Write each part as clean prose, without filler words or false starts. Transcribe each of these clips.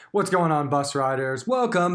What's going on, bus riders? Welcome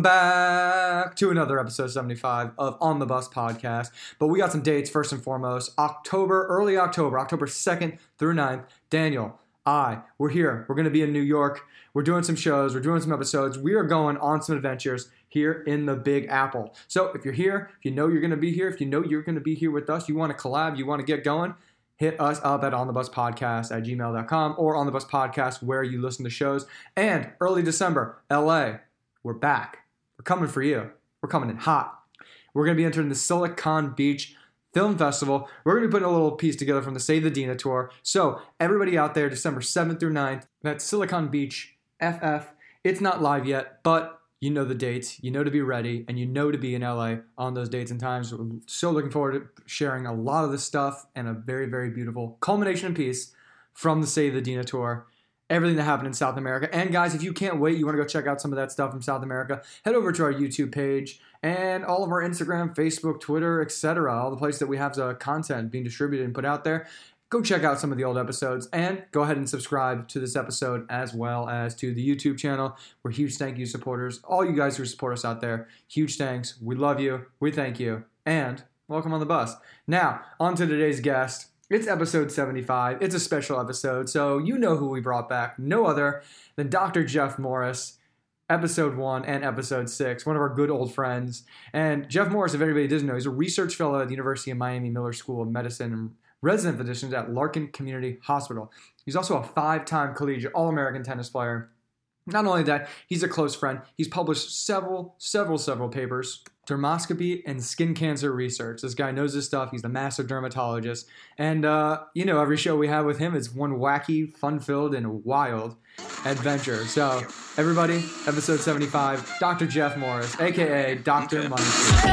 back to another episode 75 of On the Bus podcast. But we got some dates first and foremost. Early October 2nd through 9th. Daniel, we're here. We're going to be in New York. We're doing some shows. We're doing some episodes. We are going on some adventures here in the Big Apple. So if you're here, if you know you're going to be here, if you know you're going to be here with us, you want to collab, you want to get going, hit us up at onthebuspodcast@gmail.com or On the Bus Podcast where you listen to shows. And early December, LA, we're back. We're coming for you. We're coming in hot. We're going to be entering the Silicon Beach Film Festival. We're going to be putting a little piece together from the Save the Dina tour. So everybody out there, December 7th through 9th, that's Silicon Beach FF. It's not live yet, but you know the dates, you know to be ready, and you know to be in LA on those dates and times. We're so looking forward to sharing a lot of this stuff and a very, very beautiful culmination piece from the Save the Dina tour. Everything that happened in South America. And guys, if you can't wait, you want to go check out some of that stuff from South America, head over to our YouTube page and all of our Instagram, Facebook, Twitter, etc. All the places that we have content being distributed and put out there. Go check out some of the old episodes and go ahead and subscribe to this episode as well as to the YouTube channel. We're huge thank you supporters. All you guys who support us out there, huge thanks. We love you. We thank you. And welcome on the bus. Now, on to today's guest. It's episode 75. It's a special episode, so you know who we brought back. No other than Dr. Jeff Morris. Episode 1 and episode 6, one of our good old friends. And Jeff Morris, if anybody doesn't know, he's a research fellow at the University of Miami Miller School of Medicine and resident physicians at Larkin Community Hospital. He's also a 5-time collegiate All-American tennis player. Not only that, he's a close friend. He's published several papers, dermoscopy and skin cancer research. This guy knows his stuff. He's a massive dermatologist. And, every show we have with him is one wacky, fun-filled, and wild adventure. So, everybody, episode 75, Dr. Jeff Morris, a.k.a. Dr. Money.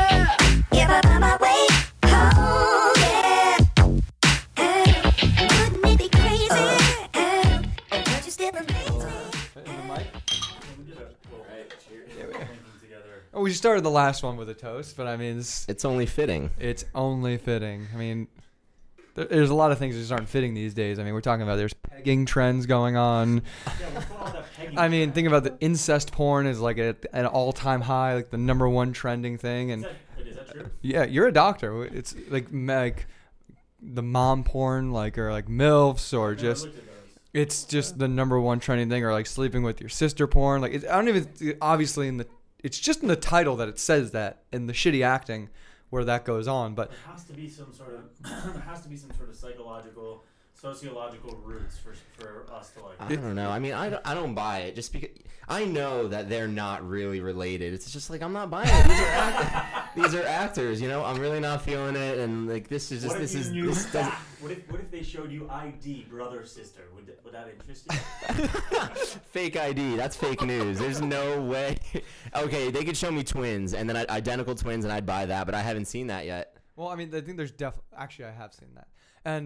We started the last one with a toast, but I mean, it's only fitting. It's only fitting. I mean, there's a lot of things that just aren't fitting these days. I mean, we're talking about there's pegging trends going on. Yeah, what's going on with that pegging? I mean, think about the incest porn is like at an all-time high, like the number one trending thing. And is that true? yeah, you're a doctor. It's like the mom porn, or MILFs, or just it's just the number one trending thing, or like sleeping with your sister porn. Like I don't even obviously it's just in the title that it says that, and the shitty acting where that goes on. But there has to be some sort of psychological, sociological roots for us to like. I don't know. I mean, I don't buy it just because I know that they're not really related. It's just like I'm not buying it. These are actors. You know, I'm really not feeling it. And like this is just What if they showed you ID brother sister? Would that interest you? Fake ID. That's fake news. There's no way. Okay, they could show me twins and then identical twins, and I'd buy that. But I haven't seen that yet. Well, I mean, I think there's actually I have seen that, and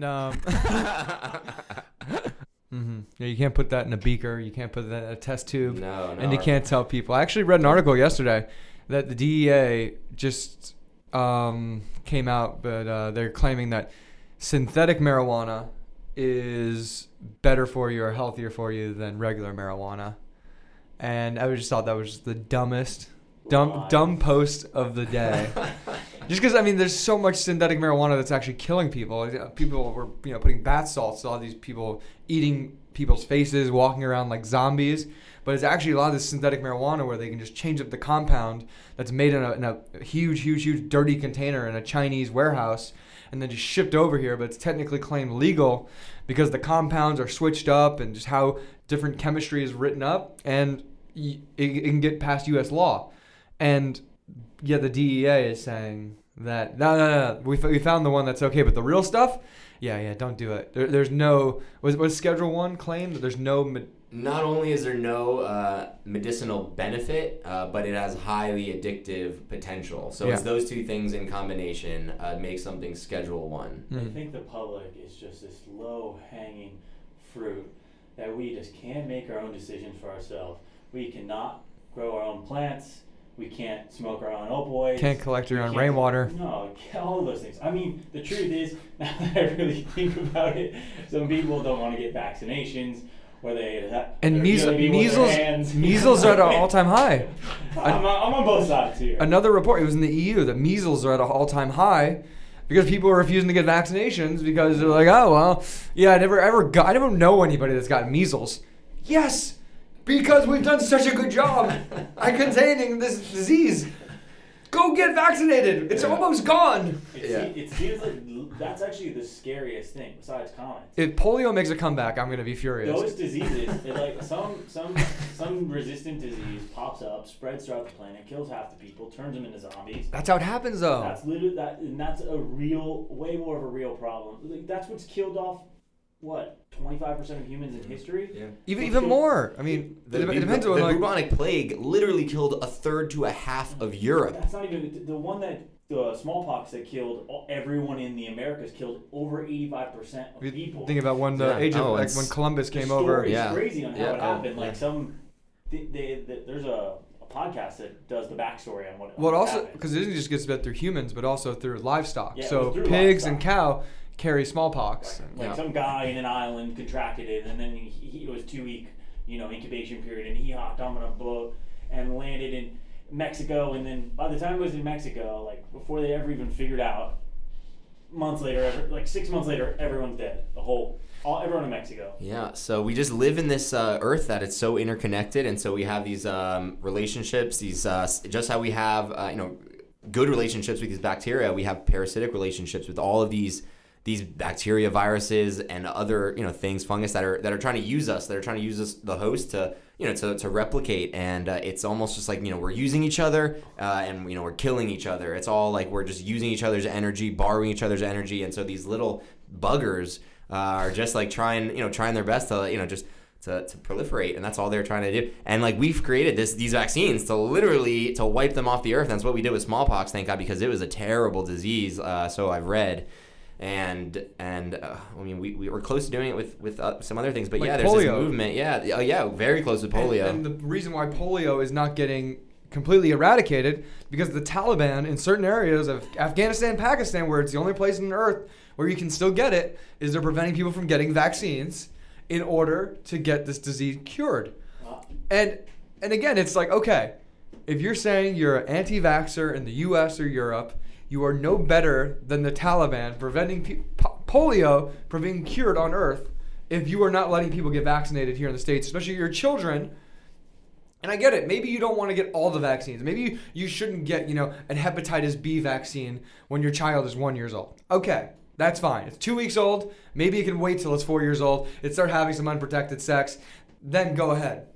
yeah, you can't put that in a beaker. You can't put that in a test tube. No. And you can't tell people. I actually read an article yesterday that the DEA just came out, but they're claiming that synthetic marijuana is better for you or healthier for you than regular marijuana. And I just thought that was the dumbest, dumb post of the day. Just because, I mean, there's so much synthetic marijuana that's actually killing people. People were, putting bath salts to all these people, eating people's faces, walking around like zombies. But it's actually a lot of this synthetic marijuana where they can just change up the compound that's made in a huge, dirty container in a Chinese warehouse and then just shipped over here. But it's technically claimed legal because the compounds are switched up and just how different chemistry is written up. And it can get past U.S. law. And yeah, the DEA is saying that no, we found the one that's okay, but the real stuff, yeah, don't do it. There's no was Schedule 1 claim that there's no. Not only is there no medicinal benefit, but it has highly addictive potential. So it's those two things in combination make something Schedule 1. I think the public is just this low-hanging fruit that we just can't make our own decisions for ourselves. We cannot grow our own plants. We can't smoke our own opioids. Can't collect your own rainwater. No, all of those things. I mean, the truth is, now that I really think about it, some people don't want to get vaccinations, where they And they're killing people with their hands. measles are at an all-time high. I'm on both sides here. Another report, it was in the EU, that measles are at an all-time high because people are refusing to get vaccinations because they're like, oh, well, yeah, I don't know anybody that's got measles. Yes, because we've done such a good job at containing this disease. Go get vaccinated. It's almost gone. It seems like that's actually the scariest thing besides comments. If polio makes a comeback, I'm going to be furious. Those diseases, like some resistant disease pops up, spreads throughout the planet, kills half the people, turns them into zombies. That's how it happens, though. That's literally and that's a way more of a real problem. Like, that's what's killed off 25% of humans in history? Yeah. Even more. I mean, it depends on the bubonic plague literally killed a third to a half of Europe. That's not even the one the smallpox that killed everyone in the Americas, killed over 85% of people. Think about when when Columbus came over. It's crazy on how it happened. Like there's a podcast that does the backstory on what also happened. because it doesn't just get spread through humans, but also through livestock. Yeah, so pigs and cow carry smallpox. Like some guy in an island contracted it, and then it was 2-week, incubation period, and he hopped on a boat and landed in Mexico. And then by the time it was in Mexico, like before they ever even figured out, 6 months later, everyone's dead. Everyone in Mexico. Yeah, so we just live in this earth that it's so interconnected, and so we have these relationships, these just how we have good relationships with these bacteria, we have parasitic relationships with all of these bacteria, viruses, and other things, fungus that are trying to use us, the host, to replicate, and it's almost just like we're using each other, and we're killing each other. It's all like we're just using each other's energy, borrowing each other's energy, and so these little buggers are just like trying their best to to proliferate, and that's all they're trying to do. And like we've created these vaccines to literally to wipe them off the earth. And that's what we did with smallpox, thank God, because it was a terrible disease. So I've read. And I mean we were close to doing it with some other things, but like there's polio. This movement, very close to polio. And the reason why polio is not getting completely eradicated because the Taliban in certain areas of Afghanistan, Pakistan, where it's the only place on earth where you can still get it, is they're preventing people from getting vaccines in order to get this disease cured. And again, it's like, okay, if you're saying you're an anti-vaxxer in the U.S. or Europe, you are no better than the Taliban preventing polio from being cured on Earth if you are not letting people get vaccinated here in the States, especially your children. And I get it. Maybe you don't want to get all the vaccines. Maybe you shouldn't get, a hepatitis B vaccine when your child is 1 year old. Okay, that's fine. It's 2 weeks old. Maybe you can wait till it's 4 years old and start having some unprotected sex. Then go ahead.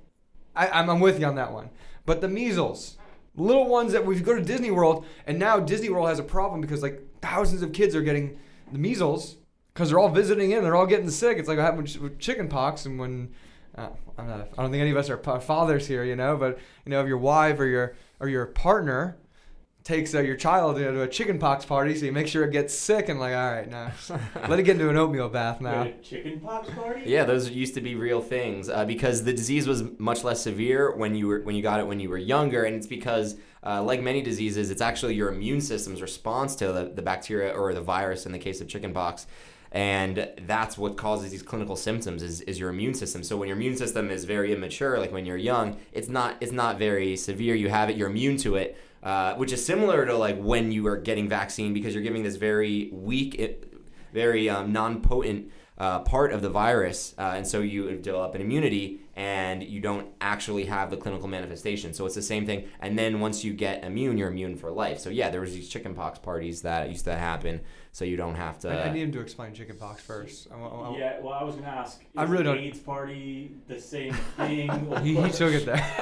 I'm with you on that one. But the measles, little ones that we go to Disney World, and now Disney World has a problem because like thousands of kids are getting the measles because they're all visiting in, they're all getting sick. It's like what happened with chicken pox, and when I don't think any of us are fathers here, but if your wife or your partner takes your child to a chicken pox party, so you make sure it gets sick, and like, all right, now let it get into an oatmeal bath now. Wait, a chicken pox party? Yeah, those used to be real things because the disease was much less severe when you got it when you were younger, and it's because like many diseases, it's actually your immune system's response to the bacteria or the virus in the case of chicken pox. And that's what causes these clinical symptoms is your immune system. So when your immune system is very immature, like when you're young, it's not very severe. You have it, you're immune to it, which is similar to like when you are getting vaccine because you're giving this very weak, very non-potent part of the virus, and so you develop an immunity and you don't actually have the clinical manifestation. So it's the same thing. And then once you get immune, you're immune for life. So yeah, there was these chickenpox parties that used to happen, so you don't have to. I need him to explain chickenpox first. I was going to ask. I really don't. AIDS party the same thing? he took it there.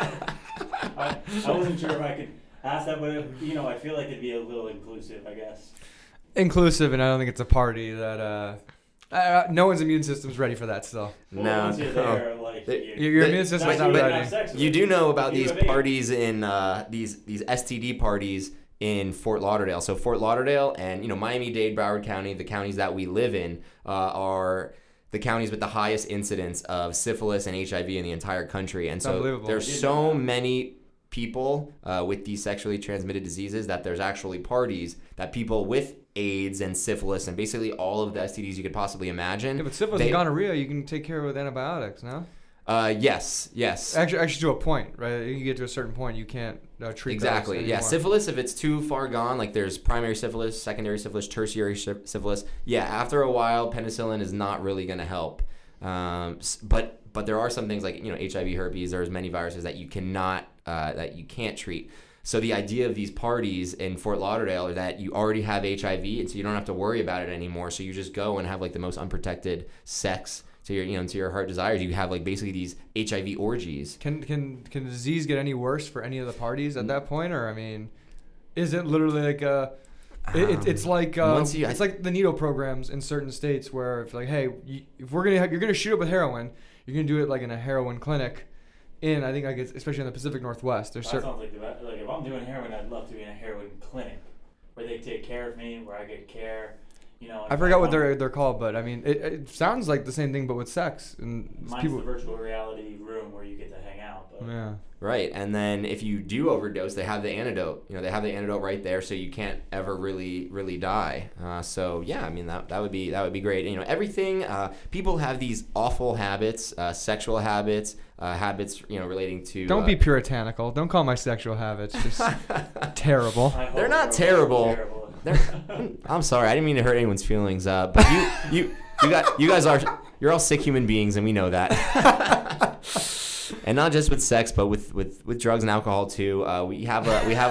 I wasn't sure if I could ask that, but I feel like it'd be a little inclusive, I guess. Inclusive, and I don't think it's a party that. No one's immune system's ready for that still. Well, once you're there, your immune system's not ready. You do know about these parties in these STD parties in Fort Lauderdale. So Fort Lauderdale and Miami-Dade, Broward County, the counties that we live in are the counties with the highest incidence of syphilis and HIV in the entire country. And so there's so many people with these sexually transmitted diseases that there's actually parties that people with AIDS and syphilis and basically all of the STDs you could possibly imagine. Yeah, but syphilis and gonorrhea you can take care of with antibiotics, no? Yes. Actually, to a point, right? You get to a certain point, you can't treat Exactly. those Yeah. anymore. Syphilis, if it's too far gone, like there's primary syphilis, secondary syphilis, tertiary syphilis. Yeah. After a while, penicillin is not really going to help. But there are some things like, HIV, herpes. There's many viruses that you can't treat. So the idea of these parties in Fort Lauderdale are that you already have HIV, and so you don't have to worry about it anymore. So you just go and have like the most unprotected sex to your heart desires. You have like basically these HIV orgies. Can the disease get any worse for any of the parties at that point, or I mean, is it literally like it's like it's like the needle programs in certain states where if like, hey, if you're gonna shoot up with heroin, you're gonna do it like in a heroin clinic. I think especially in the Pacific Northwest, there's sounds like if I'm doing heroin, I'd love to be in a heroin clinic where they take care of me, where I get care. I forgot what they're called, but I mean, it sounds like the same thing, but with sex. And mine's the virtual reality room where you get to hang out. But. Yeah. Right, and then if you do overdose, they have the antidote. They have the antidote right there, so you can't ever really die. So yeah, I mean that would be great. Everything. People have these awful habits, sexual habits, habits relating to. Don't be puritanical. Don't call my sexual habits just terrible. They're not terrible. I'm sorry, I didn't mean to hurt anyone's feelings. But you're all sick human beings, and we know that. And not just with sex, but with drugs and alcohol too. We have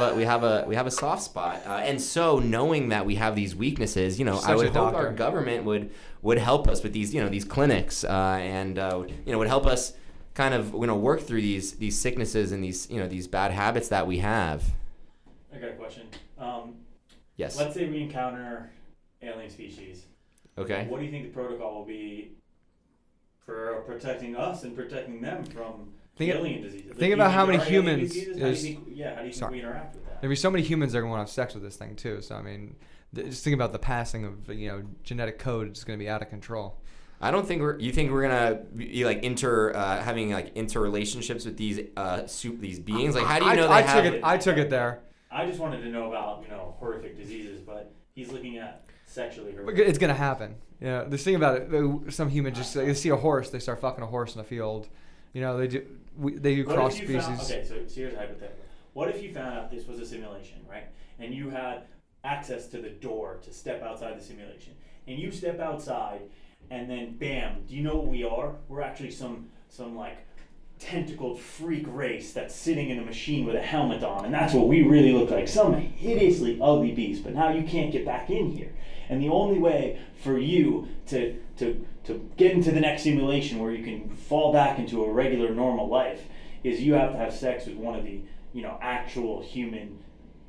a soft spot, and so knowing that we have these weaknesses, I would hope our government would help us with these clinics, and would help us kind of work through these sicknesses and these bad habits that we have. I got a question. Yes. Let's say we encounter alien species. Okay. What do you think the protocol will be for protecting us and protecting them from alien diseases? Think about how many humans. How do you think we interact with that? There'll be so many humans that are going to have sex with this thing too. So I mean, just think about the passing of genetic code is going to be out of control. I don't think you think we're gonna be like having like interrelationships with these beings. Like, how do you know they have? I took it there. I just wanted to know about horrific diseases, but he's looking at sexually horrific. It's gonna happen. The thing about it, some human just they see a horse, they start fucking a horse in the field. They do cross species. Okay, so here's a hypothetical. What if you found out this was a simulation, right? And you had access to the door to step outside the simulation, and you step outside, and then bam, do you know what we are? We're actually some like tentacled freak race that's sitting in a machine with a helmet on, and that's what we really look like, some hideously ugly beast. But now you can't get back in here, and the only way for you to get into the next simulation where you can fall back into a regular normal life is you have to have sex with one of the actual human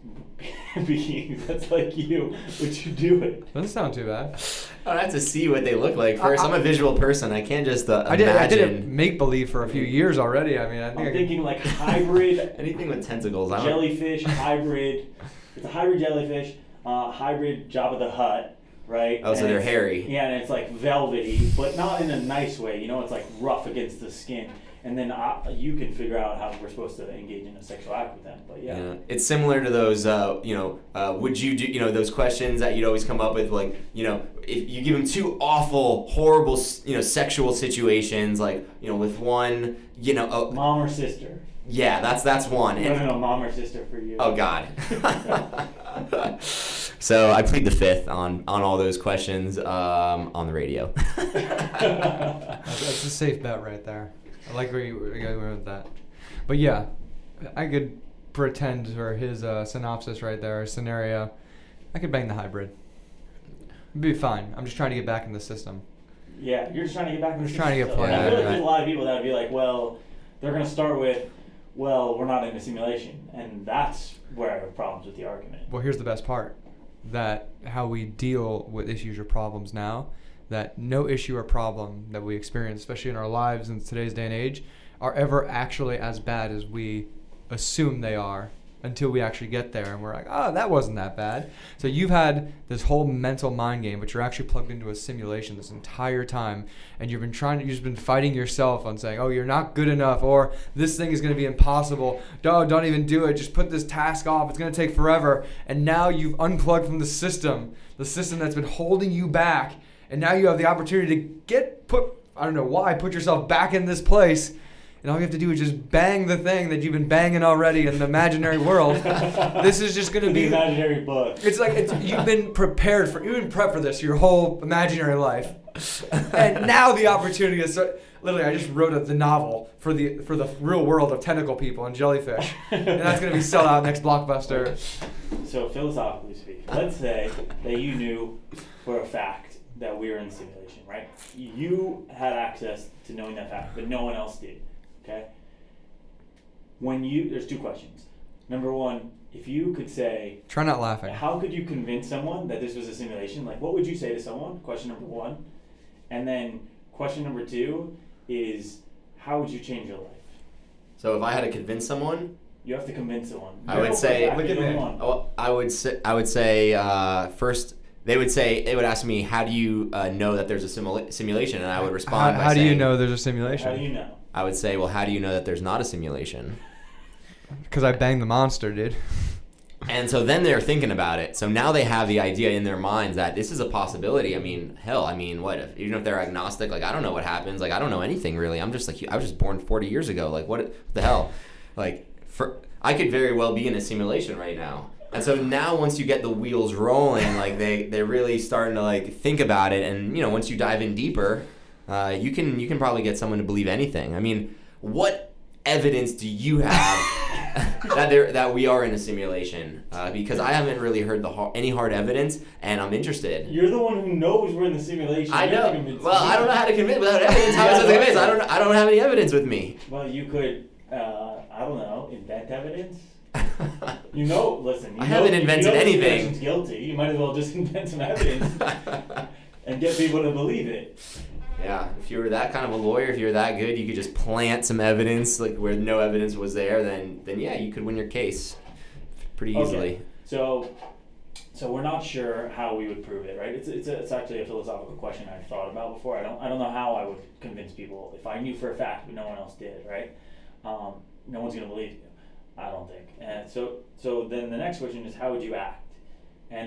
beings that's like you. Would you do it? Doesn't sound too bad. I have to see what they look like first. I'm a visual person. I can't just imagine. I did it make believe for a few years already. I mean, I'm thinking like hybrid. Anything with tentacles. Jellyfish hybrid. It's a hybrid jellyfish. Hybrid Jabba the Hutt. Right. Oh, so they're hairy. Yeah, and it's like velvety, but not in a nice way. It's like rough against the skin. And then you can figure out how we're supposed to engage in a sexual act with them. But yeah. It's similar to those, would you do, those questions that you'd always come up with, like, if you give them two awful, horrible, sexual situations, like, with one, mom or sister. Yeah, that's one. No, mom or sister for you. Oh, God. So I plead the fifth on all those questions on the radio. That's a safe bet right there. I like where you went with that. But yeah, I could pretend for his synopsis right there, scenario, I could bang the hybrid. It'd be fine. I'm just trying to get back in the system. Yeah, you're just trying to get back in the system. Trying to get played. I feel like there's a lot of people that would be like, well, they're going to start with, well, we're not in a simulation. And that's where I have problems with the argument. Well, here's the best part. That how we deal with issues or problems now, that no issue or problem that we experience, especially in our lives in today's day and age, are ever actually as bad as we assume they are until we actually get there and we're like, oh, that wasn't that bad. So you've had this whole mental mind game, but you're actually plugged into a simulation this entire time, and you've been fighting yourself on saying, oh, you're not good enough, or this thing is going to be impossible. Don't even do it. Just put this task off. It's going to take forever. And now you've unplugged from the system that's been holding you back, and now you have the opportunity to I don't know why, put yourself back in this place, and all you have to do is just bang the thing that you've been banging already in the imaginary world. This is just going to be the imaginary book. It's like you've been prepped for this your whole imaginary life, and now the opportunity is. Literally, I just wrote the novel for the real world of tentacle people and jellyfish, and that's going to be sold out next Blockbuster. So philosophically speaking, let's say that you knew for a fact that we were in simulation, right? You had access to knowing that fact, but no one else did. Okay. There's two questions. Number one, if you could say, try not laughing. How could you convince someone that this was a simulation? Like, what would you say to someone? Question number one, and then question number two is, how would you change your life? So if I had to convince someone, you have to convince someone. I would say, I would say first. They would ask me, how do you know that there's a simulation? And I would respond by saying, how do you know there's a simulation? How do you know? I would say, well, how do you know that there's not a simulation? Because I banged the monster, dude. And so then they're thinking about it. So now they have the idea in their minds that this is a possibility. I mean, hell, even if they're agnostic, like, I don't know what happens. Like, I don't know anything really. I'm just like, I was just born 40 years ago. Like, what the hell? Like, I could very well be in a simulation right now. And so now once you get the wheels rolling, like they're really starting to like think about it. And, once you dive in deeper, you can probably get someone to believe anything. I mean, what evidence do you have that we are in a simulation? Because I haven't really heard any hard evidence, and I'm interested. You're the one who knows we're in the simulation. I know. Well, I don't know how to convince without evidence. How is it convince? I don't have any evidence with me. Well, you could, I don't know, invent evidence. I haven't invented anything. If guilty, you might as well just invent some evidence and get people to believe it. Yeah, if you were that kind of a lawyer, if you were that good, you could just plant some evidence like where no evidence was there. Then yeah, you could win your case pretty easily. Okay. So we're not sure how we would prove it, right? It's actually a philosophical question I've thought about before. I don't know how I would convince people if I knew for a fact but no one else did, right? No one's gonna believe you. I don't think. And so then the next question is, how would you act? And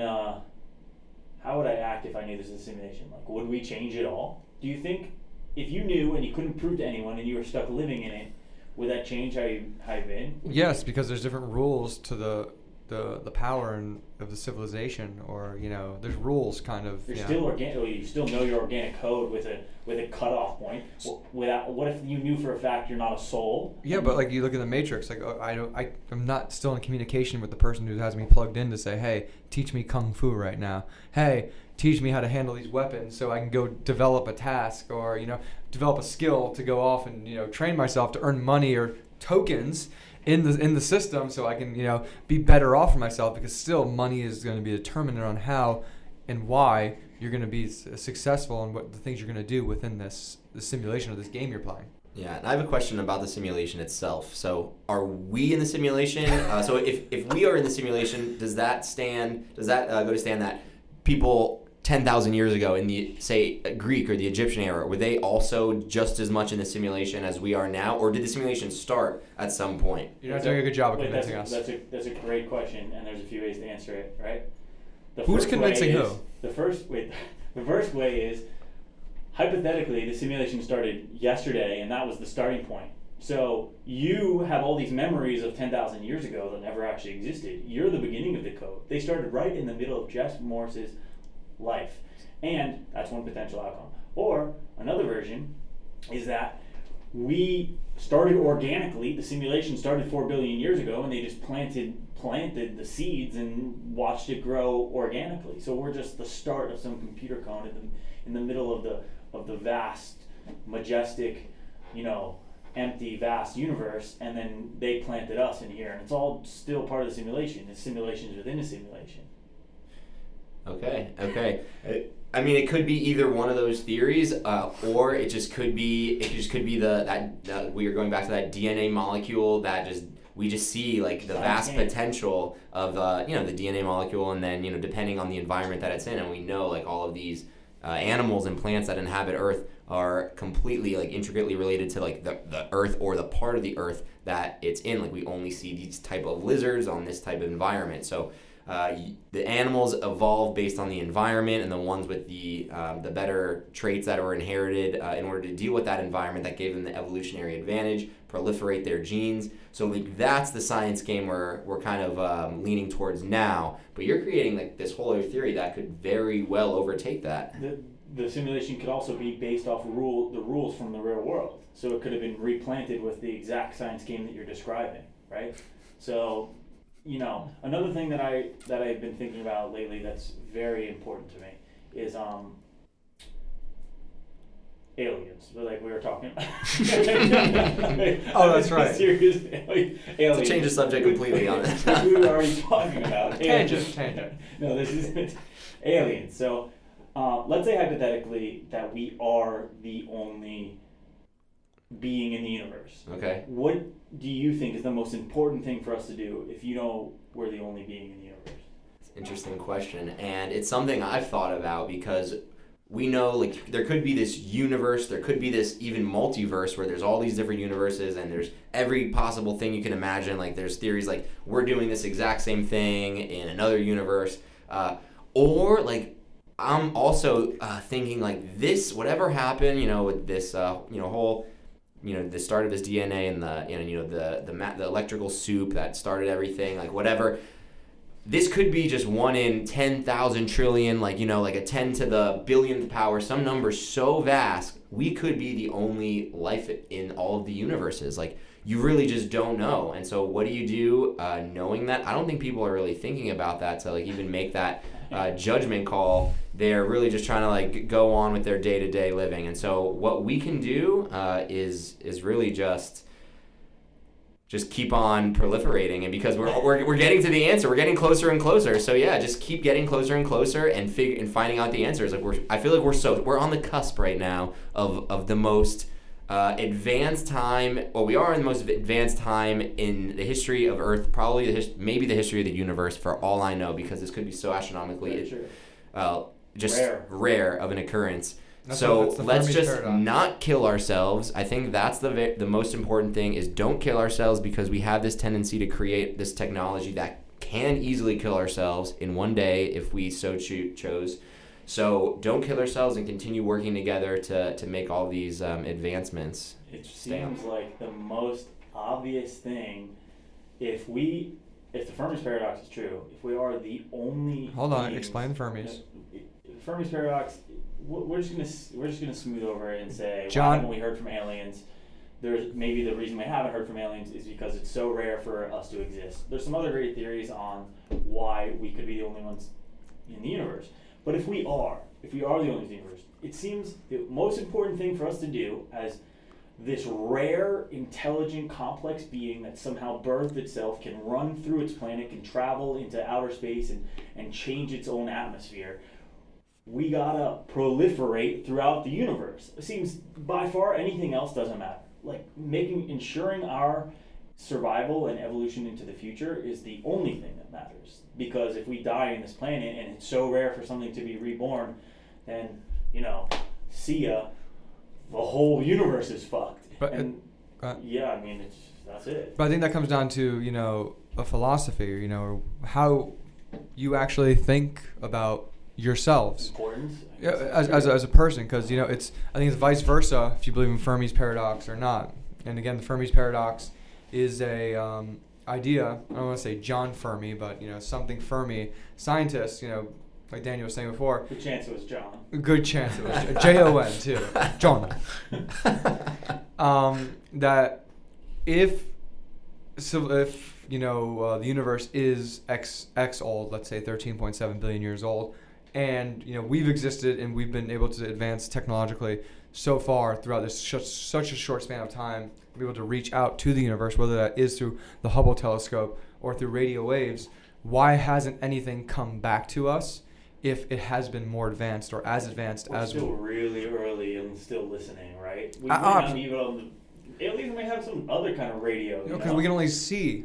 how would I act if I knew this was a simulation? Like, would we change it all? Do you think if you knew and you couldn't prove to anyone and you were stuck living in it, would that change how you've been? Yes, because there's different rules to the power of the civilization, or there's rules kind of. You're still organic. You still know your organic code with a cutoff point. What if you knew for a fact you're not a soul? Yeah, but like you look at the Matrix, like I'm not still in communication with the person who has me plugged in to say, hey, teach me kung fu right now. Hey, teach me how to handle these weapons so I can go develop a task, or develop a skill to go off and train myself to earn money or tokens in the system, so I can be better off for myself, because still money is going to be determined on how and why you're going to be successful and what the things you're going to do within the simulation of this game you're playing. Yeah, and I have a question about the simulation itself. So, are we in the simulation? So, if we are in the simulation, does that go to stand that people 10,000 years ago in the, say, Greek or the Egyptian era, were they also just as much in the simulation as we are now, or did the simulation start at some point? You're not doing a good job of convincing us. That's a great question, and there's a few ways to answer it, right? Who's convincing who? The first way is, hypothetically, the simulation started yesterday, and that was the starting point. So you have all these memories of 10,000 years ago that never actually existed. You're the beginning of the code. They started right in the middle of Jess Morris's life, and that's one potential outcome. Or another version is that we started organically. The simulation started 4 billion years ago, and they just planted the seeds and watched it grow organically. So we're just the start of some computer code in the middle of the vast, majestic, empty, vast universe, and then they planted us in here, and it's all still part of the simulation. It's simulations within a simulation. Okay. I mean, it could be either one of those theories, or it just could be that we are going back to that DNA molecule that we just see like the vast potential of the DNA molecule, and then depending on the environment that it's in, and we know like all of these animals and plants that inhabit Earth are completely like intricately related to like the Earth or the part of the Earth that it's in. Like we only see these type of lizards on this type of environment, so. The animals evolve based on the environment, and the ones with the better traits that were inherited in order to deal with that environment that gave them the evolutionary advantage, proliferate their genes. So like that's the science game we're kind of leaning towards now. But you're creating like this whole other theory that could very well overtake that. The simulation could also be based off the rules from the real world. So it could have been replanted with the exact science game that you're describing, right? So, another thing that I've been thinking about lately that's very important to me is aliens. Like we were talking about. Oh, that's right. Serious aliens. To change the subject completely on it. We were already talking about Tangent. No, this is aliens. So. Let's say hypothetically that we are the only being in the universe. Okay. What do you think is the most important thing for us to do if we're the only being in the universe? It's an interesting question, and it's something I've thought about because we know like there could be this universe, there could be this even multiverse where there's all these different universes and there's every possible thing you can imagine. Like there's theories like we're doing this exact same thing in another universe, or like I'm also thinking like this, whatever happened, with this, whole, the start of this DNA and the electrical soup that started everything, like whatever. This could be just 1 in 10,000 trillion, like a 10 to the billionth power, some number so vast. We could be the only life in all of the universes. Like you really just don't know. And so what do you do knowing that? I don't think people are really thinking about that to like even make that judgment call. They're really just trying to like go on with their day-to-day living. And so what we can do is really just keep on proliferating. And because we're getting to the answer, we're getting closer and closer. So yeah, just keep getting closer and closer and finding out the answers. Like I feel like we're on the cusp right now of the most advanced time. Well, we are in the most advanced time in the history of Earth, probably maybe the history of the universe, for all I know, because this could be so astronomically rare of an occurrence. Let's just paradox. Not kill ourselves. I think that's the most important thing is don't kill ourselves, because we have this tendency to create this technology that can easily kill ourselves in one day if we so chose. So don't kill ourselves and continue working together to make all these advancements. It seems like the most obvious thing, if the Fermi's paradox is true, if we are the only explain Fermi's. Fermi's paradox, we're just gonna smooth over it and say, John, why haven't we heard from aliens? There's maybe the reason we haven't heard from aliens is because it's so rare for us to exist. There's some other great theories on why we could be the only ones in the universe. But if we are the only ones in the universe, it seems the most important thing for us to do as this rare, intelligent, complex being that somehow birthed itself, can run through its planet, can travel into outer space and change its own atmosphere, we gotta proliferate throughout the universe. It seems by far anything else doesn't matter. Like ensuring our survival and evolution into the future is the only thing that matters. Because if we die on this planet and it's so rare for something to be reborn, then see ya. The whole universe is fucked. That's it. But I think that comes down to a philosophy, or how you actually think about yourselves. Importance. As a person, because I think it's vice versa if you believe in Fermi's paradox or not. And again, the Fermi's paradox is a idea. I don't want to say John Fermi, but something Fermi. Scientists, like Daniel was saying before. Good chance it was John. Good chance it was Jon too. John. That if the universe is X old, let's say 13.7 billion years old, and we've existed and we've been able to advance technologically so far throughout this such a short span of time, be able to reach out to the universe, whether that is through the Hubble telescope or through radio waves. Why hasn't anything come back to us if it has been more advanced or as advanced We're as still really early and still listening, right? We might not even aliens may have some other kind of radio. Because we can only see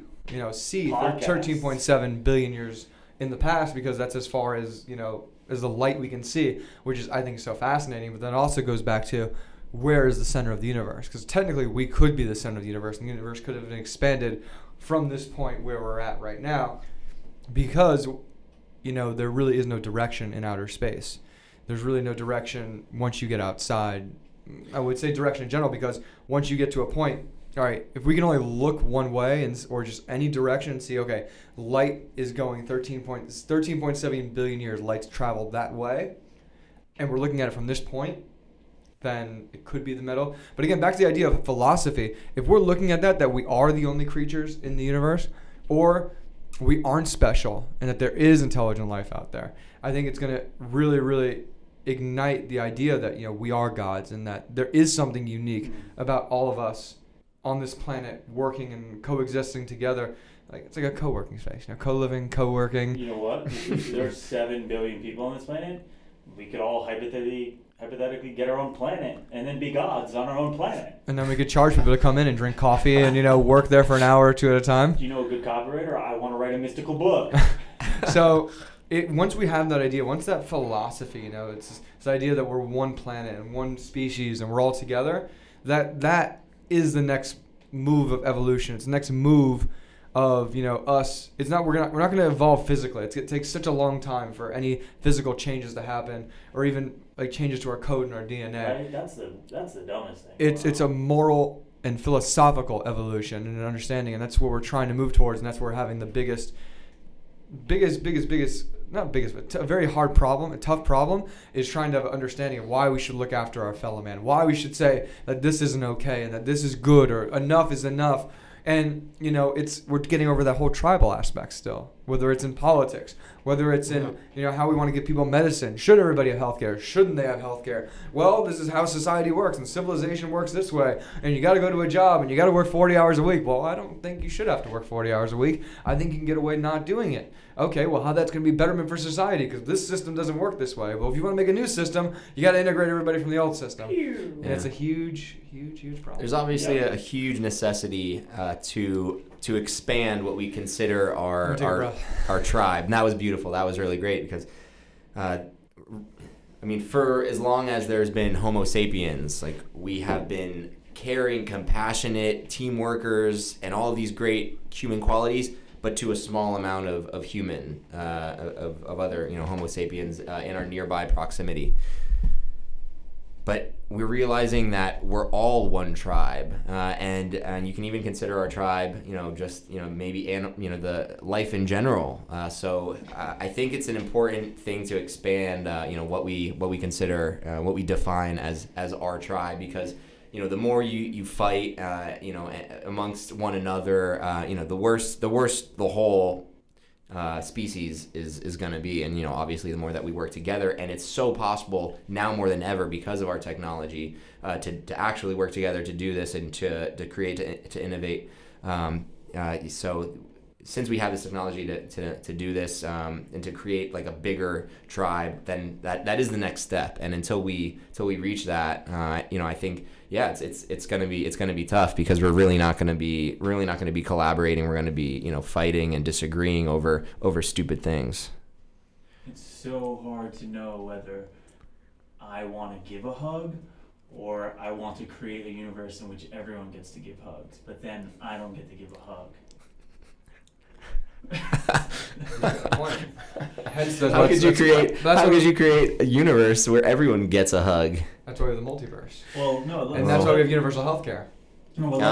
13.7 billion years in the past, because that's as far as as the light we can see, which is I think so fascinating. But then it also goes back to where is the center of the universe? Because technically we could be the center of the universe, and the universe could have been expanded from this point where we're at right now. Because there really is no direction in outer space. There's really no direction once you get outside. I would say direction in general, because once you get to a point, all right, if we can only look one way or just any direction and see, okay, light is going 13.7 billion years, light's traveled that way, and we're looking at it from this point, then it could be the middle. But again, back to the idea of philosophy. If we're looking at that we are the only creatures in the universe, or we aren't special and that there is intelligent life out there, I think it's going to really, really ignite the idea that, we are gods and that there is something unique about all of us on this planet working and coexisting together. Like, it's like a co-working space, co-living, co-working. You know what? There's 7 billion people on this planet. We could all hypothetically get our own planet and then be gods on our own planet. And then we could charge people to come in and drink coffee and, work there for an hour or two at a time. Do you know a good copywriter? I want to write a mystical book. So once we have that idea, once that philosophy, it's this idea that we're one planet and one species and we're all together, that is the next move of evolution. It's the next move of us. It's not we're not going to evolve physically. It takes such a long time for any physical changes to happen, or even like changes to our code and our DNA. Right? That's the dumbest thing. It's a moral and philosophical evolution and an understanding, and that's what we're trying to move towards, and that's where we're having the biggest, not biggest, but a very hard problem, a tough problem, is trying to have an understanding of why we should look after our fellow man, why we should say that this isn't okay and that this is good or enough is enough. And, we're getting over that whole tribal aspect still, whether it's in politics, whether it's in, how we want to give people medicine. Should everybody have healthcare? Shouldn't they have healthcare? Well, this is how society works, and civilization works this way. And you got to go to a job, and you got to work 40 hours a week. Well, I don't think you should have to work 40 hours a week. I think you can get away not doing it. Okay, well, how that's going to be betterment for society, because this system doesn't work this way. Well, if you want to make a new system, you got to integrate everybody from the old system. And it's a huge, huge, huge problem. There's obviously a huge necessity to expand what we consider our tribe. And that was beautiful. That was really great because, for as long as there's been Homo sapiens, like, we have been caring, compassionate, team workers, and all of these great human qualities, but to a small amount of human, of other, Homo sapiens in our nearby proximity. But we're realizing that we're all one tribe, and you can even consider our tribe, maybe the life in general. So I think it's an important thing to expand, what we consider, what we define as our tribe, because the more you fight, amongst one another, the worse the whole species is going to be. And, obviously the more that we work together, and it's so possible now more than ever because of our technology, to actually work together to do this and to create, to innovate. So since we have this technology to do this, and to create like a bigger tribe, then that is the next step. And until we reach that, I think, it's gonna be tough, because we're really not gonna be collaborating. We're gonna be fighting and disagreeing over stupid things. It's so hard to know whether I want to give a hug or I want to create a universe in which everyone gets to give hugs, but then I don't get to give a hug. How could you create a universe where everyone gets a hug? That's why we have the multiverse. Well, no, and that's why we have universal healthcare. No, well,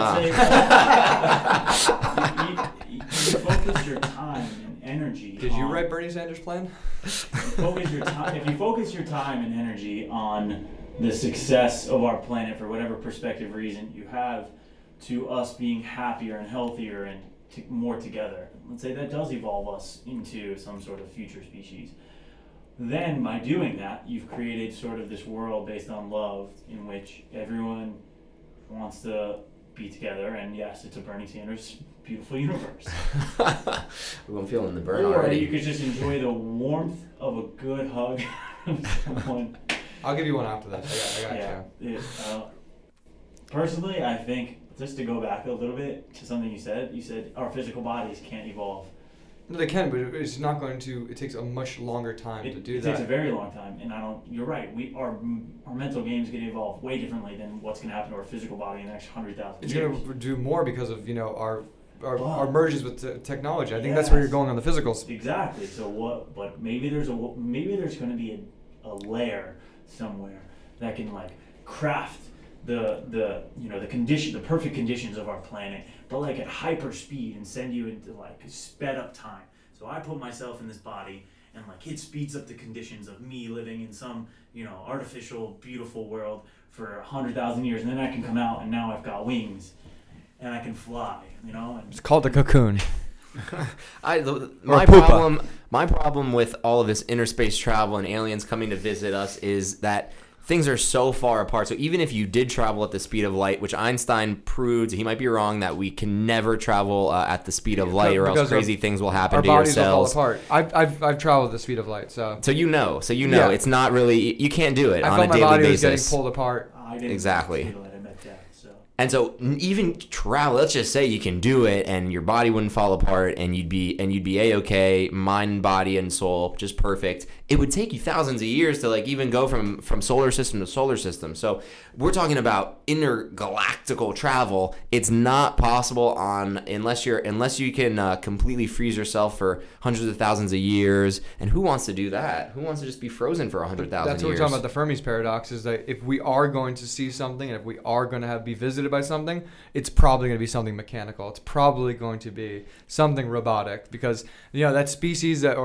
let's say you focus your time and energy. Did you write Bernie Sanders' plan? If you focus your time and energy on the success of our planet for whatever perspective reason you have, to us being happier and healthier and more together. Let's say that does evolve us into some sort of future species. Then by doing that, you've created sort of this world based on love in which everyone wants to be together, and yes, it's a Bernie Sanders beautiful universe. I'm feeling the burn or already. You could just enjoy the warmth of a good hug of someone. I'll give you one after this. I got you. Personally, I think, just to go back a little bit to something you said our physical bodies can't evolve. No, they can, but it's not going to. It takes a much longer time to do that. It takes a very long time, and you're right. Our mental game's going to evolve way differently than what's going to happen to our physical body in the next 100,000 years. It's going to do more because of our our merges with technology. I think that's where you're going on the physicals. Exactly. So what? But maybe there's going to be a layer somewhere that can like craft the perfect conditions of our planet, but like at hyper speed and send you into like sped up time. So I put myself in this body and like it speeds up the conditions of me living in some artificial beautiful world for 100,000 years, and then I can come out and now I've got wings and I can fly. And it's called the cocoon. My problem with all of this interspace travel and aliens coming to visit us is that things are so far apart. So even if you did travel at the speed of light, which Einstein proved, he might be wrong, that we can never travel at the speed of light, or else crazy things will happen to your cells. Our bodies will fall apart. I've traveled at the speed of light, so you know, it's not really, you can't do it on a daily basis. I felt my body was getting pulled apart. I didn't Exactly. And so even travel, let's just say you can do it and your body wouldn't fall apart and you'd be A-okay, mind, body, and soul, just perfect. It would take you thousands of years to like even go from solar system to solar system. So we're talking about intergalactical travel. It's not possible unless you can completely freeze yourself for hundreds of thousands of years. And who wants to do that? Who wants to just be frozen for 100,000 years? That's what we're talking about. The Fermi's paradox is that if we are going to see something and if we are going to be visited by something, it's probably going to be something mechanical. It's probably going to be something robotic because that species that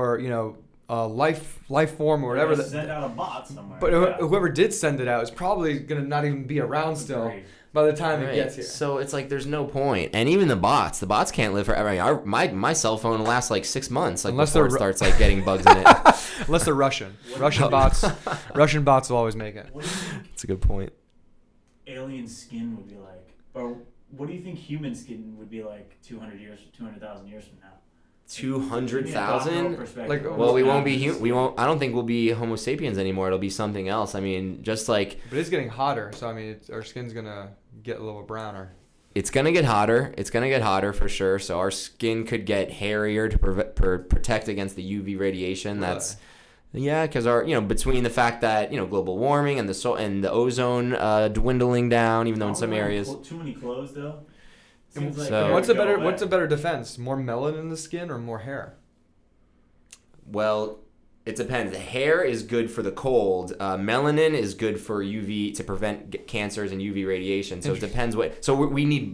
life form or whatever. Send out a bot somewhere. But whoever did send it out is probably going to not even be around still by the time it gets here. So it's like there's no point. And even the bots can't live forever. I mean, my cell phone lasts like 6 months, like before it starts like getting bugs in it. Unless they're Russian. Russian bots will always make it. What do you think That's a good point. alien skin would be like? Or what do you think human skin would be like 200,000 years from now? 200,000? Like, well, we won't be. I don't think we'll be Homo sapiens anymore. It'll be something else. I mean, just like. But it's getting hotter, so I mean, our skin's gonna get a little browner. It's gonna get hotter. It's gonna get hotter for sure. So our skin could get hairier to protect against the UV radiation. Really? That's. Yeah, because our between the fact that global warming and the ozone dwindling down, even though in some areas. Too many clothes though. So what's a better defense? More melanin in the skin or more hair? Well, it depends. Hair is good for the cold. Melanin is good for UV to prevent cancers and UV radiation. So it depends what. So we need.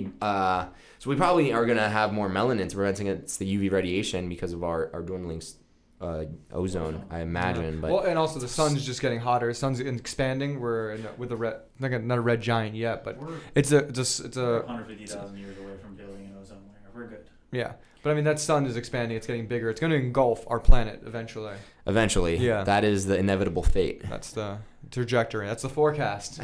So we probably are gonna have more melanin to prevent against the UV radiation because of our dwindling ozone, I imagine. But well, and also the sun's just getting hotter. The sun's expanding. We're with a red, not a red giant yet, but it's a 150,000 years away from building an ozone layer. We're good. Yeah, but I mean that sun is expanding. It's getting bigger. It's going to engulf our planet eventually. Yeah. That is the inevitable fate. That's the trajectory. That's the forecast.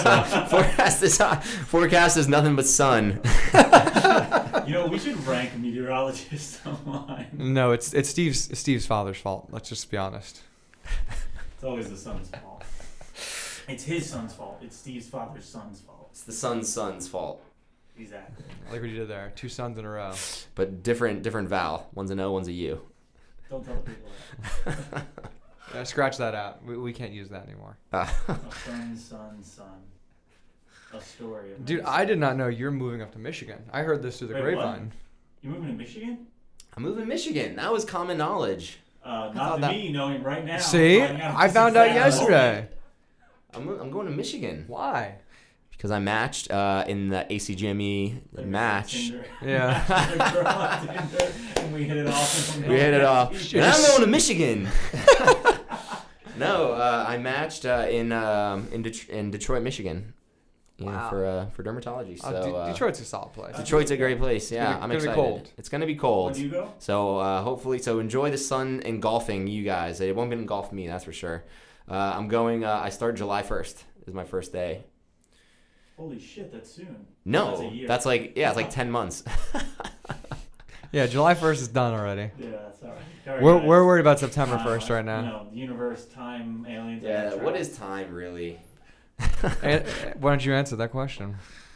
Forecast is nothing but sun. We should rank meteorologists online. No, it's Steve's father's fault. Let's just be honest. It's always the sun's fault. It's his son's fault. It's Steve's father's son's fault. It's the son's fault. Exactly. I like what you did there. 2 sons in a row. But different vowel. One's an O, one's a U. Don't tell people that. Yeah, scratch that out. We can't use that anymore. A son. A story. Dude, I did not know you're moving up to Michigan. I heard this through the grapevine. What? You moving to Michigan? I'm moving to Michigan. That was common knowledge. Not to me, knowing right now. See? I found out yesterday. I'm going to Michigan. Why? Because I matched in the ACGME match. Yeah. And we hit it off. And I'm going to Michigan. No, I matched in Detroit, Michigan. Wow. For dermatology. So Detroit's a solid place. Detroit's a great place. Yeah, I'm excited. Be cold. It's gonna be cold. When do you go? So hopefully, enjoy the sun engulfing you guys. It won't engulf me, that's for sure. I'm going. I start July 1st. Is my first day. Holy shit, that's soon. No, that's a year. That's like it's like 10 months. Yeah, July 1st is done already. Yeah, that's all right. We're worried about September 1st right now. The universe, time, aliens. Yeah, what is time really? Why don't you answer that question?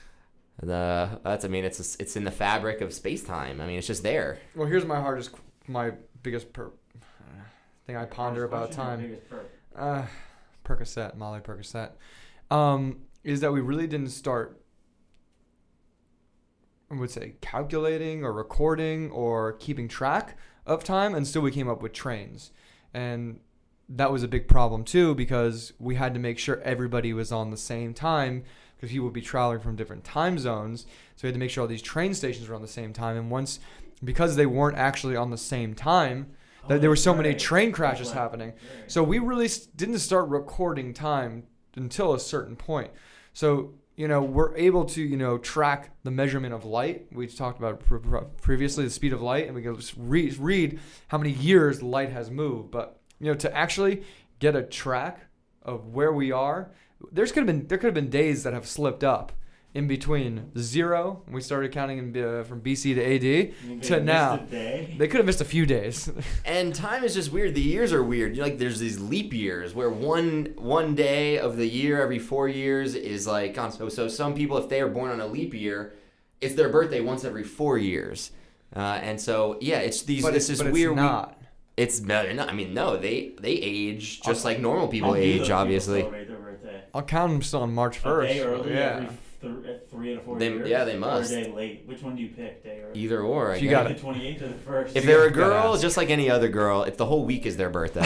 It's in the fabric of space-time. I mean, it's just there. Well, here's my biggest thing I ponder about time. Percocet, Molly Percocet, is that we really didn't start. I would say, calculating or recording or keeping track of time, and still we came up with trains. And that was a big problem too, because we had to make sure everybody was on the same time, because people would be traveling from different time zones. So we had to make sure all these train stations were on the same time. And because they weren't actually on the same time, there were so many train crashes happening. So we really didn't start recording time until a certain point. So, we're able to, track the measurement of light. We talked about previously the speed of light, and we can just read how many years light has moved. But, to actually get a track of where we are, there could have been days that have slipped up in between 0, when we started counting from BC to AD, to now. They could have missed a few days. And time is just weird. The years are weird. There's these leap years where one day of the year every 4 years is like gone. So some people, if they are born on a leap year, it's their birthday once every 4 years. And so, yeah, it's these. But this is weird. Not. It's not. I mean, no, they age just like normal people age, obviously. I'll count them still on March 1st. A day early, yeah. Every 3 out of 4 They, years. yeah, they must. Or a day late. Which one do you pick? Day or Either or. I You guess. got it. The 28th or the 1st. If they're a girl, just like any other girl, if the whole week is their birthday.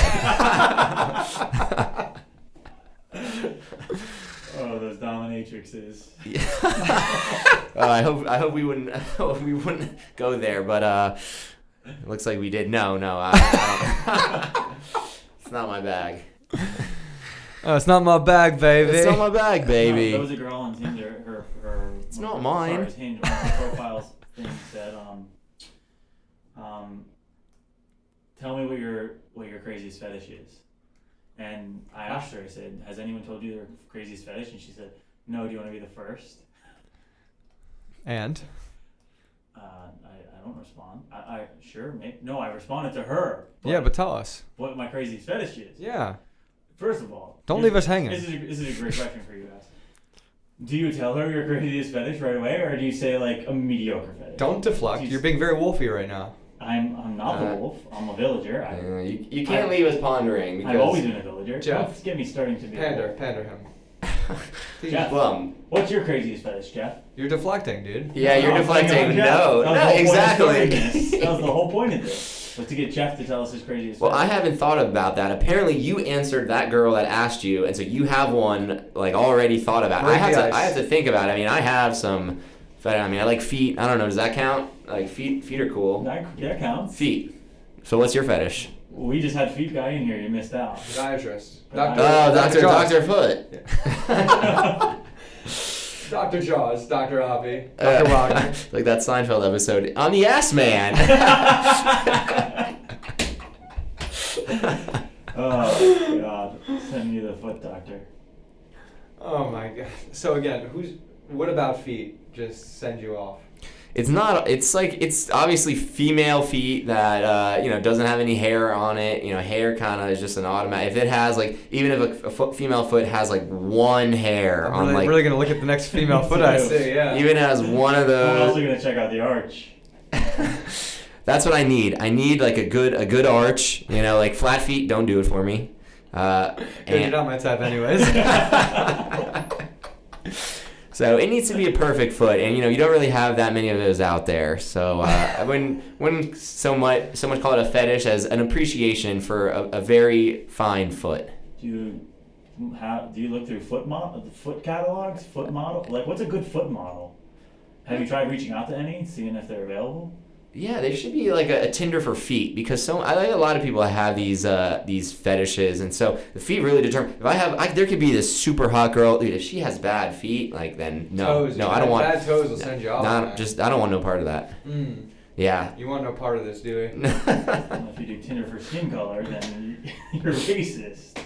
Oh, those dominatrixes. I hope we wouldn't go there, but it looks like we did. No, it's not my bag. It's not my bag, baby. It's not my bag, baby. There was a girl on Tinder. Her it's not mine. As far as Hinge, one of her profiles thing said, tell me what your craziest fetish is. And I asked her, I said, has anyone told you their craziest fetish? And she said, no, do you want to be the first? And? I don't respond. Sure, maybe. No, I responded to her. But tell us. What my craziest fetish is. Yeah. First of all. Don't leave us hanging. This is a great question for you guys. Do you tell her your craziest fetish right away, or do you say like a mediocre fetish? Don't deflect. You're being very wolfy right now. I'm not the wolf. I'm a villager. You can't leave us pondering. Because I've always been a villager. Jeff. Don't get me starting to be Pander him. Jeff, what's your craziest fetish, Jeff? You're deflecting, dude. Yeah, you're deflecting. No, exactly. That was the whole point of this. Was to get Jeff to tell us his craziest Well, fetish. I haven't thought about that. Apparently, you answered that girl that asked you, and so you have one like already thought about. I have to think about it. I mean, I have some. I mean, I like feet. I don't know. Does that count? Like feet are cool. That counts. Feet. So what's your fetish? We just had feet guy in here. You missed out. Podiatrist. Dr. Foot. Dr. Jaws, Dr. Avi, Dr. Wagner. Like that Seinfeld episode. I'm the ass man. Oh, God. Send me the foot doctor. Oh, my God. So, again, what about feet just send you off? It's not. It's like it's obviously female feet that doesn't have any hair on it. Hair kind of is just an automatic. If it has like even if a female foot has like one hair on like. I'm really gonna look at the next female foot I see. Yeah. Even has one of those. I'm also gonna check out the arch. That's what I need. I need like a good arch. Like flat feet don't do it for me. You're not my type, anyways. So it needs to be a perfect foot, and you don't really have that many of those out there. So I wouldn't so much call it a fetish as an appreciation for a very fine foot. Do you look through foot catalogs, foot model? Like, what's a good foot model? Have you tried reaching out to any, seeing if they're available? Yeah, there should be like a Tinder for feet, because I like a lot of people have these fetishes, and so the feet really determine. If there could be this super hot girl, dude. If she has bad feet, like then no, I don't want bad toes will send you off. I don't want no part of that. Yeah. You want no part of this, do we? Well, if you do Tinder for skin color, then you're racist.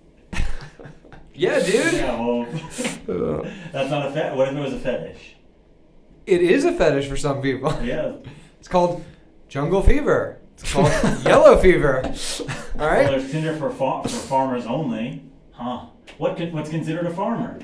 Yeah, dude. Yeah, well, that's not a fetish. What if it was a fetish? It is a fetish for some people. Yeah. It's called jungle fever. It's called yellow fever. All right. Well, there's Tinder for farmers only. Huh? What's considered a farmer?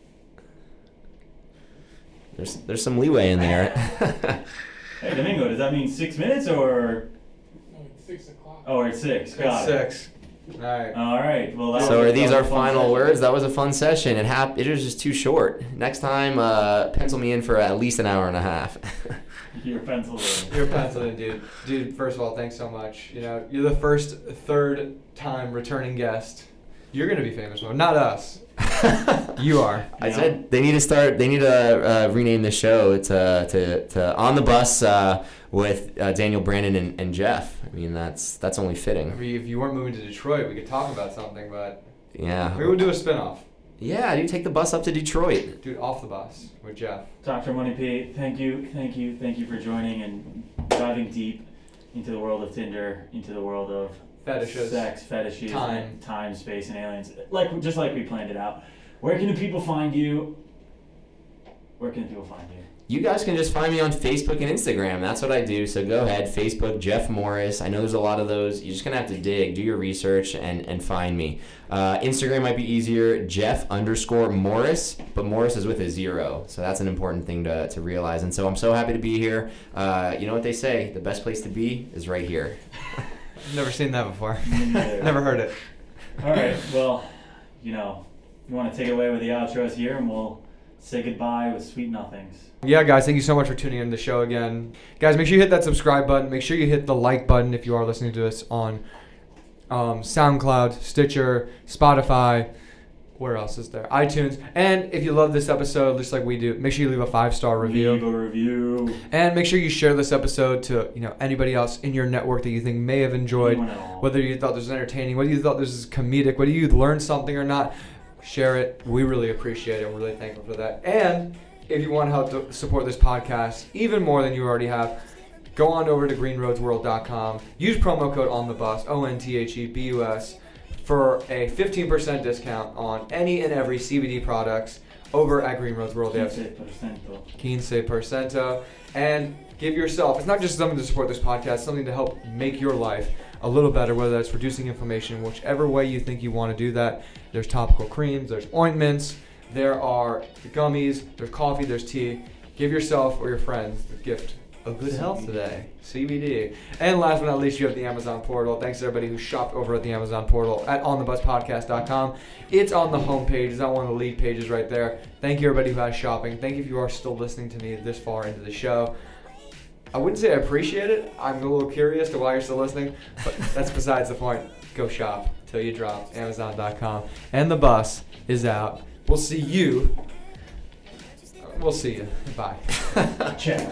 There's some leeway in there. Hey, Domingo, does that mean 6 minutes or? No, it's 6 o'clock. Oh, it's 6. Got It's it. 6. All right. All right. Well, So are these our fun final session. words? That was a fun session. It was just too short. Next time, pencil me in for at least an hour and a half. You're Pennsylvania. You're penciling, dude. Dude, first of all, thanks so much. You know, you're the third time returning guest. You're gonna be famous, one, not us. You are. I said they need to rename the show to On the Bus with Daniel Brandon and Jeff. I mean, that's only I fitting. mean, if you weren't moving to Detroit, we could talk about something, but Yeah. maybe we'll do a spinoff. Yeah, you take the bus up to Detroit. Dude, Off the Bus with Jeff. Dr. Money P, thank you for joining and diving deep into the world of Tinder, into the world of Fetishes. sex, fetishes, Time. and time, space, and aliens. Just like we planned it out. Where can the people find you? Where can the people find you? You guys can just find me on Facebook and Instagram. That's what I do. So go ahead, Facebook, Jeff Morris. I know there's a lot of those. You're just going to have to dig, do your research, and find me. Instagram might be easier, Jeff_Morris, but Morris is with a 0. So that's an important thing to realize. And so I'm so happy to be here. You know what they say, the best place to be is right here. Never seen that before. Neither. Never heard it. All right. Well, you want to take it away with the outros here, and we'll say goodbye with sweet nothings. Yeah, guys, thank you so much for tuning in to the show again. Guys, make sure you hit that subscribe button. Make sure you hit the like button if you are listening to us on SoundCloud, Stitcher, Spotify. Where else is there? iTunes. And if you love this episode, just like we do, make sure you leave a 5-star review. Leave a review. And make sure you share this episode to anybody else in your network that you think may have enjoyed. Anyone at all. Whether you thought this was entertaining, whether you thought this was comedic, whether you learned something or not, share it. We really appreciate it. We're really thankful for that. And if you want to help to support this podcast even more than you already have, go on over to greenroadsworld.com. Use promo code ONTHEBUS, ONTHEBUS, for a 15% discount on any and every CBD products over at Green Roads World. They have 15%. And give yourself, it's not just something to support this podcast, something to help make your life a little better, whether that's reducing inflammation, whichever way you think you want to do that. There's topical creams, there's ointments, there are gummies, there's coffee, there's tea. Give yourself or your friends the gift of good health today. CBD. And last but not least, you have the Amazon portal. Thanks to everybody who shopped over at the Amazon portal at onthebuspodcast.com. It's on the homepage. It's on one of the lead pages right there. Thank you, everybody who has shopping. Thank you if you are still listening to me this far into the show. I wouldn't say I appreciate it. I'm a little curious to why you're still listening, but that's besides the point. Go shop till you drop. Amazon.com. And the bus is out. We'll see you. We'll see you. Bye. Ciao.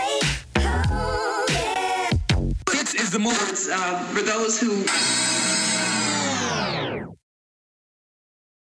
This is the movement for those who